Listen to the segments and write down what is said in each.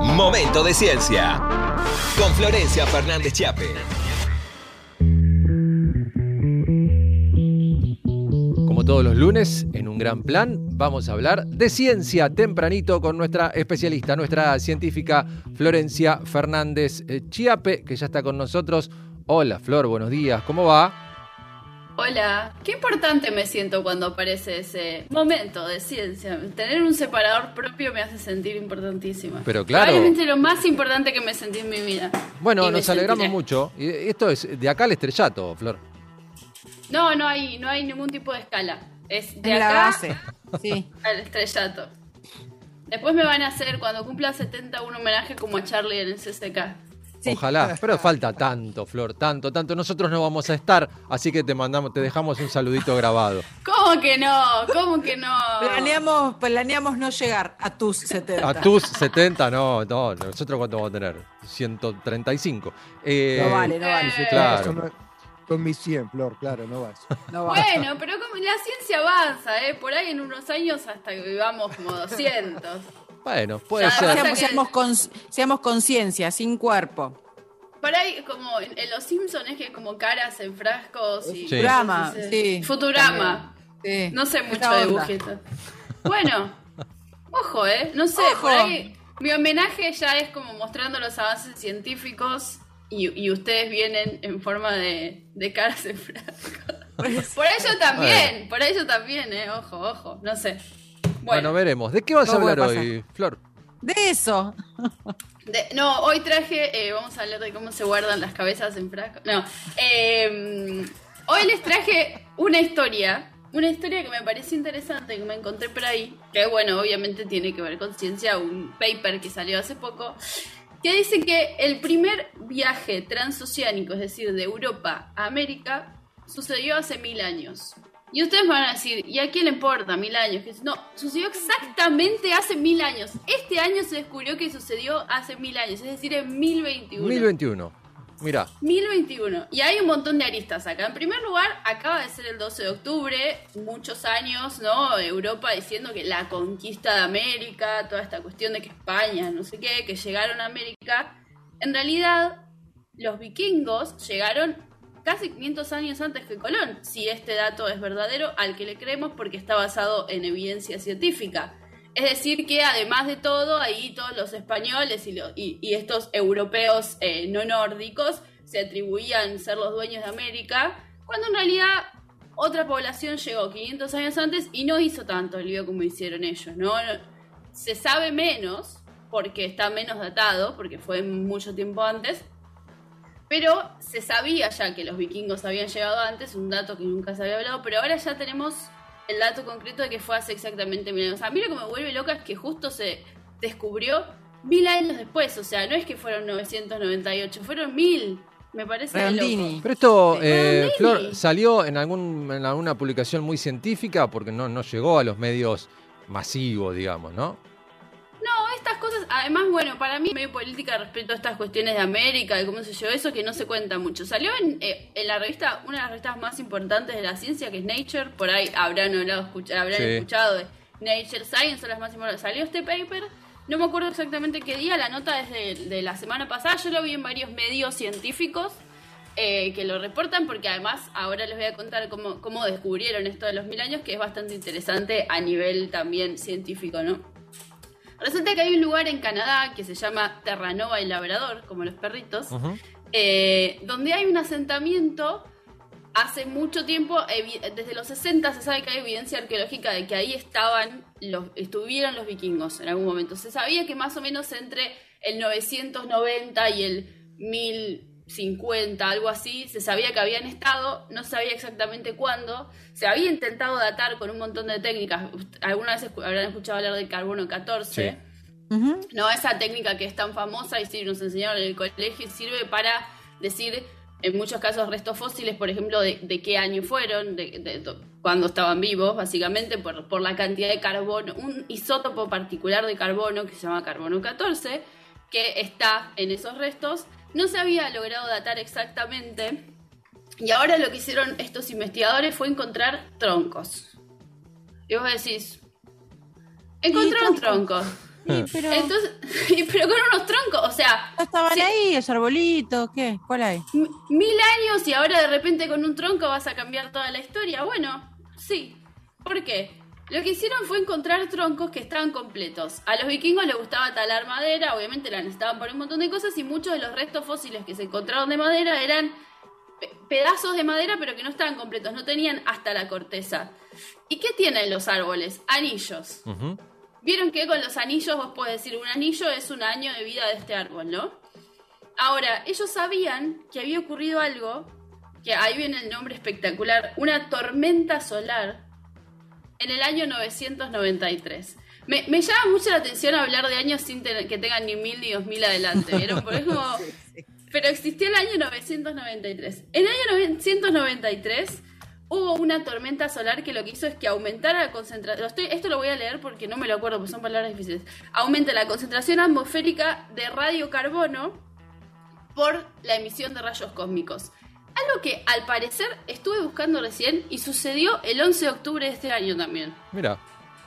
Momento de Ciencia, con Florencia Fernández Chiappe. Como todos los lunes, en un gran plan, vamos a hablar de ciencia tempranito con nuestra especialista, nuestra científica Florencia Fernández Chiappe, que ya está con nosotros. Hola, Flor, buenos días, ¿cómo va? Hola, qué importante me siento cuando aparece ese momento de ciencia. Tener un separador propio me hace sentir importantísima. Pero claro. Probablemente lo más importante que me sentí en mi vida. Bueno, nos alegramos mucho. Y esto es de acá al estrellato, Flor. No hay ningún tipo de escala. Es de en acá la base. Sí. al estrellato. Después me van a hacer, cuando cumpla 70, un homenaje como a Charlie en el CCK. Sí. Ojalá, pero falta tanto, Flor, tanto. Nosotros no vamos a estar, así que te dejamos un saludito grabado. ¿Cómo que no? Planeamos no llegar a tus 70. A tus 70, no, nosotros ¿cuánto vamos a tener? 135. No vale. Claro. Con mis 100, Flor, claro, no vas. No va. Bueno, pero como la ciencia avanza, por ahí en unos años hasta que vivamos como 200. Bueno, puede Ya, ser. Seamos conciencia, sin cuerpo. Por ahí, como en Los Simpsons, es que como caras en frascos y... Sí. Futurama, cosas así. sí. Futurama. Sí. No sé mucho Esa de onda. dibujitos. Bueno, ojo, no sé, Ojo. por ahí mi homenaje ya es como mostrando los avances científicos y ustedes vienen en forma de caras en frascos. Por ello también, ojo, no sé. Bueno, veremos. ¿De qué vas a No hablar puede hoy, Flor? De eso. Hoy traje, vamos a hablar de cómo se guardan las cabezas en frascos. Hoy les traje una historia que me pareció interesante, que me encontré por ahí, que bueno, obviamente tiene que ver con ciencia, un paper que salió hace poco, que dice que el primer viaje transoceánico, es decir, de Europa a América, sucedió hace 1000 años. Y ustedes me van a decir, ¿y a quién le importa 1000 años? No, sucedió exactamente hace 1000 años. Este año se descubrió que sucedió hace 1000 años, es decir, en 1021. 1021. Mirá. 1021. Y hay un montón de aristas acá. En primer lugar, acaba de ser el 12 de octubre, muchos años, ¿no? Europa diciendo que la conquista de América, toda esta cuestión de que España, no sé qué, que llegaron a América. En realidad, los vikingos llegaron casi 500 años antes que Colón, si este dato es verdadero, al que le creemos porque está basado en evidencia científica. Es decir que además de todo, ahí todos los españoles y estos europeos no nórdicos se atribuían ser los dueños de América, cuando en realidad otra población llegó 500 años antes y no hizo tanto lío como hicieron ellos, ¿no? Se sabe menos, porque está menos datado, porque fue mucho tiempo antes, pero se sabía ya que los vikingos habían llegado antes, un dato que nunca se había hablado, pero ahora ya tenemos el dato concreto de que fue hace exactamente 1000 años. A mí lo que me vuelve loca es que justo se descubrió 1000 años después, o sea, no es que fueron 998, fueron 1000. Me parece Redondini. loco. Pero esto, Redondini. Flor, salió en alguna publicación muy científica porque no llegó a los medios masivos, digamos, ¿no? No, estas cosas, además, bueno, para mí medio política respecto a estas cuestiones de América, de cómo se llevó eso, que no se cuenta mucho. Salió en la revista, una de las revistas más importantes de la ciencia, que es Nature, por ahí habrán escuchado de Nature Science, son las más importantes. Salió este paper, no me acuerdo exactamente qué día, la nota es de la semana pasada, yo lo vi en varios medios científicos que lo reportan, porque además ahora les voy a contar cómo descubrieron esto de los 1000 años, que es bastante interesante a nivel también científico, ¿no? Resulta que hay un lugar en Canadá que se llama Terranova y Labrador, como los perritos, donde hay un asentamiento hace mucho tiempo, desde los 60 se sabe que hay evidencia arqueológica de que ahí estuvieron los vikingos en algún momento. Se sabía que más o menos entre el 990 y el 1050, algo así, se sabía que habían estado, no se sabía exactamente cuándo. Se había intentado datar con un montón de técnicas. Algunas veces habrán escuchado hablar del carbono 14. Sí. No, esa técnica que es tan famosa y sí, nos enseñaron en el colegio y sirve para decir, en muchos casos, restos fósiles, por ejemplo, de qué año fueron, de cuándo estaban vivos, básicamente, por la cantidad de carbono, un isótopo particular de carbono que se llama carbono 14, que está en esos restos. No se había logrado datar exactamente, y ahora lo que hicieron estos investigadores fue encontrar troncos. Y vos decís, encontraron troncos. Pero Entonces, pero con unos troncos, o sea, no estaban sí, ahí, los arbolitos, ¿qué? ¿Cuál hay? 1000 años y ahora de repente con un tronco vas a cambiar toda la historia. Bueno, sí. ¿Por qué? Lo que hicieron fue encontrar troncos que estaban completos. A los vikingos les gustaba talar madera, obviamente la necesitaban para un montón de cosas, y muchos de los restos fósiles que se encontraron de madera eran pedazos de madera, pero que no estaban completos, no tenían hasta la corteza. ¿Y qué tienen los árboles? Anillos. Ujú. Vieron que con los anillos vos podés decir un anillo es un año de vida de este árbol, ¿no? Ahora, ellos sabían que había ocurrido algo, que ahí viene el nombre espectacular, una tormenta solar en el año 993. Me llama mucho la atención hablar de años sin que tengan ni 1000 ni 2000 adelante, ¿vieron? Porque es como... Pero existió el año 993. En el año 993 hubo una tormenta solar que lo que hizo es que aumentara la concentración... Esto lo voy a leer porque no me lo acuerdo, porque son palabras difíciles. Aumenta la concentración atmosférica de radiocarbono por la emisión de rayos cósmicos. Algo que al parecer estuve buscando recién y sucedió el 11 de octubre de este año también. Mira,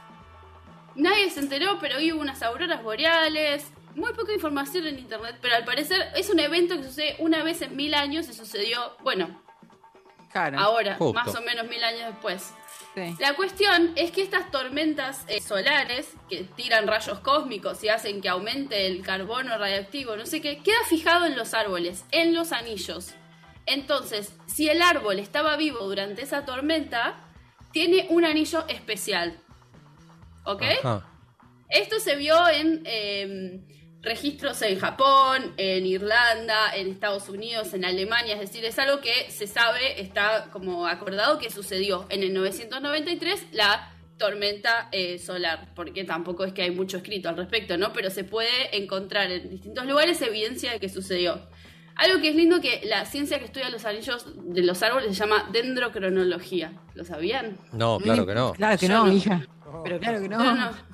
Nadie se enteró, pero hoy hubo unas auroras boreales. Muy poca información en internet, pero al parecer es un evento que sucede una vez en 1000 años y sucedió, bueno, Claro. ahora, Justo. más o menos 1000 años después. Sí. La cuestión es que estas tormentas solares que tiran rayos cósmicos y hacen que aumente el carbono radiactivo, no sé qué, queda fijado en los árboles, en los anillos. Entonces, si el árbol estaba vivo durante esa tormenta, tiene un anillo especial. ¿Ok? ajá. Esto se vio en registros en Japón, en Irlanda, en Estados Unidos, en Alemania, es decir, es algo que se sabe, está como acordado que sucedió en el 993, la tormenta solar, porque tampoco es que hay mucho escrito al respecto, ¿no? Pero se puede encontrar en distintos lugares evidencia de que sucedió. Algo que es lindo, que la ciencia que estudia los anillos de los árboles se llama dendrocronología. ¿Lo sabían? No, claro que no. Claro que Yo no, no. hija. Pero claro que no. No.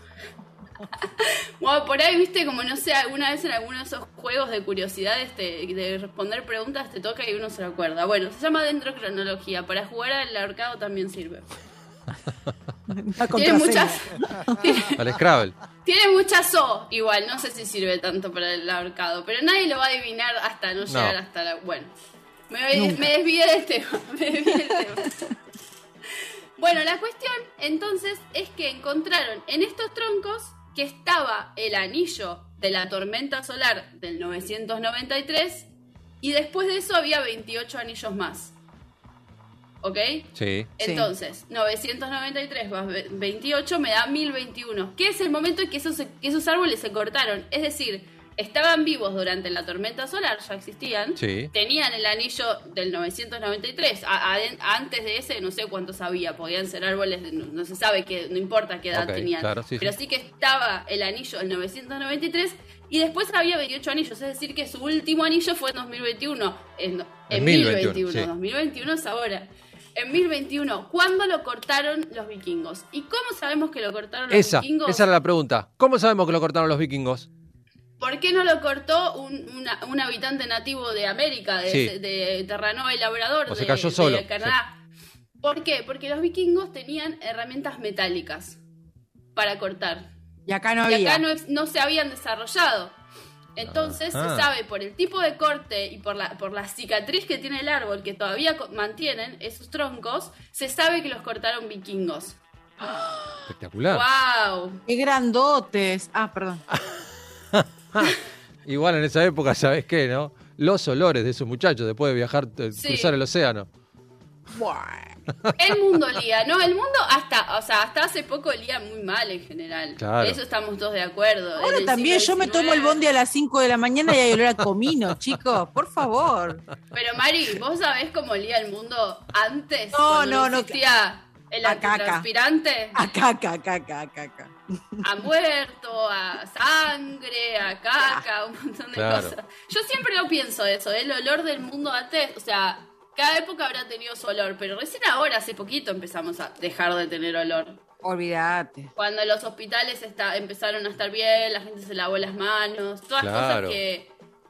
Bueno, por ahí, viste, como no sé, alguna vez en alguno de esos juegos de curiosidades de responder preguntas te toca y uno se lo acuerda. Bueno, se llama dendrocronología. Para jugar al ahorcado también sirve. La Tiene contraseña. muchas... Al Scrabble. Tiene muchas O, igual, no sé si sirve tanto para el ahorcado, pero nadie lo va a adivinar hasta no llegar hasta la... Bueno, me desvié del tema, Bueno, la cuestión, entonces, es que encontraron en estos troncos que estaba el anillo de la tormenta solar del 993 y después de eso había 28 anillos más. ¿Ok? Sí. Entonces, 993 más 28 me da 1021, que es el momento en que esos árboles se cortaron. Es decir, estaban vivos durante la tormenta solar, ya existían, Sí. tenían el anillo del 993. Antes de ese no sé cuántos había, podían ser árboles, no se sabe, no importa qué edad Ok, tenían. claro, sí, pero sí. sí que estaba el anillo del 993 y después había 28 anillos, es decir que su último anillo fue en 2021. En 1021, sí. 2021 es ahora. En 1021, ¿cuándo lo cortaron los vikingos? ¿Y cómo sabemos que lo cortaron los Esa vikingos? era la pregunta. ¿Cómo sabemos que lo cortaron los vikingos? ¿Por qué no lo cortó un habitante nativo de América, Sí. de Terranova y Labrador, O se cayó solo, de Canadá? ¿Por qué? Porque los vikingos tenían herramientas metálicas para cortar. Y acá no Y había. acá no se habían desarrollado. Entonces Ajá. se sabe por el tipo de corte y por la cicatriz que tiene el árbol, que todavía mantienen esos troncos, se sabe que los cortaron vikingos. Espectacular. ¡Wow! ¡Qué grandotes! Ah, perdón. Igual en esa época, ¿sabés qué, no? Los olores de esos muchachos después de viajar, Sí. cruzar el océano. El mundo olía, ¿no? El mundo hasta hace poco olía muy mal en general. Claro. Eso estamos todos de acuerdo. En Ahora el también siglo yo me XIX. tomo el bondi a las 5 de la mañana y hay olor a comino, chicos, por favor. Pero Mari, ¿vos sabés cómo olía el mundo antes? No, cuando no. existía el A caca. antitranspirante. Acá. A muerto, a sangre, a caca, un montón de Claro. cosas. Yo siempre lo pienso eso, el olor del mundo antes, o sea, cada época habrá tenido su olor, pero recién ahora, hace poquito, empezamos a dejar de tener olor. Olvídate. Cuando los hospitales empezaron a estar bien, la gente se lavó las manos, todas Claro. cosas que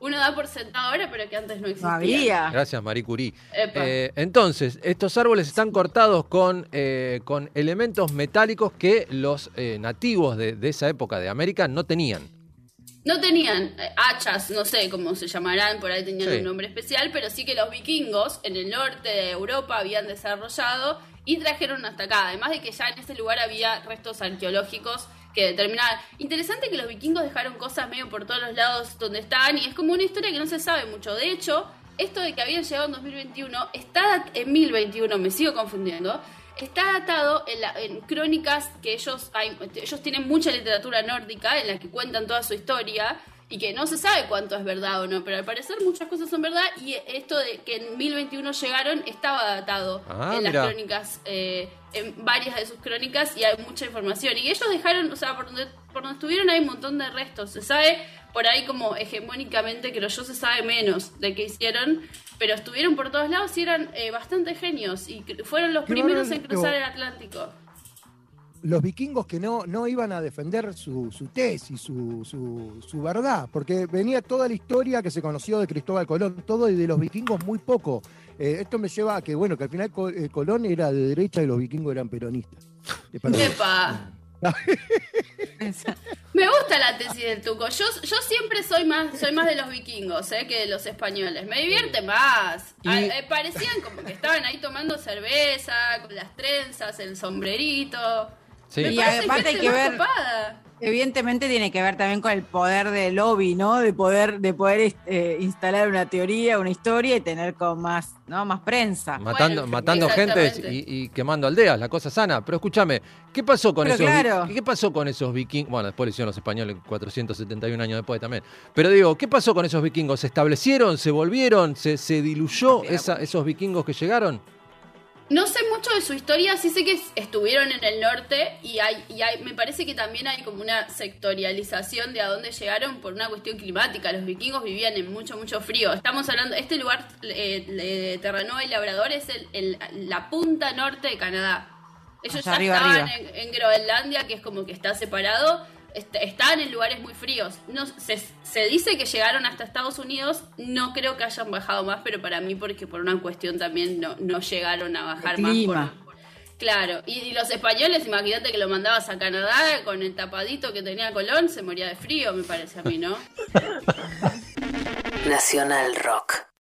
uno da por sentado ahora, pero que antes no No existía. había. Gracias, Marie Curie. Epa. Entonces, estos árboles están cortados con elementos metálicos que los nativos de esa época de América no tenían. No tenían hachas, no sé cómo se llamarán, por ahí tenían Sí. un nombre especial, pero sí que los vikingos en el norte de Europa habían desarrollado y trajeron hasta acá. Además de que ya en ese lugar había restos arqueológicos que determinaban. Interesante que los vikingos dejaron cosas medio por todos los lados donde estaban y es como una historia que no se sabe mucho. De hecho, esto de que habían llegado en 2021 está en 1021, me sigo confundiendo. Está datado en crónicas que ellos tienen mucha literatura nórdica en la que cuentan toda su historia y que no se sabe cuánto es verdad o no, pero al parecer muchas cosas son verdad y esto de que en 1021 llegaron estaba datado en las crónicas, en varias de sus crónicas y hay mucha información. Y ellos dejaron, o sea, por donde estuvieron hay un montón de restos, se sabe por ahí como hegemónicamente, creo yo, se sabe menos de qué hicieron, pero estuvieron por todos lados y eran bastante genios y fueron los primeros en cruzar el Atlántico. Los vikingos que no iban a defender su tesis, su verdad, porque venía toda la historia que se conoció de Cristóbal Colón, todo, y de los vikingos muy poco. Esto me lleva a que, bueno, que al final Colón era de derecha y los vikingos eran peronistas. ¡Epa! Me gusta la tesis del Tuco. Yo siempre soy más de los vikingos que de los españoles. Me divierte más. Parecían como que estaban ahí tomando cerveza, con las trenzas, el sombrerito. Sí. Me Y parece aparte hay gente que más ver, copada. evidentemente tiene que ver también con el poder del lobby, ¿no? De poder instalar una teoría, una historia y tener con más prensa. Matando exactamente. gente y quemando aldeas, la cosa sana. Pero escúchame, ¿qué pasó con ¿qué pasó con esos vikingos? Bueno, después lo hicieron los españoles 471 años después también. Pero digo, ¿qué pasó con esos vikingos? ¿Se establecieron? ¿Se volvieron? ¿Se diluyó esos vikingos que llegaron? No sé mucho de su historia, sí sé que estuvieron en el norte y me parece que también hay como una sectorialización de a dónde llegaron por una cuestión climática. Los vikingos vivían en mucho frío. Estamos hablando, este lugar, Terranova y Labrador, es la punta norte de Canadá. Ellos Allá ya arriba. estaban en Groenlandia, que es como que está separado. Estaban en lugares muy fríos. No, se dice que llegaron hasta Estados Unidos. No creo que hayan bajado más, pero para mí porque por una cuestión también no llegaron a bajar El más. clima. Claro, y los españoles, imagínate que lo mandabas a Canadá con el tapadito que tenía Colón, se moría de frío, me parece a mí, ¿no? Nacional Rock.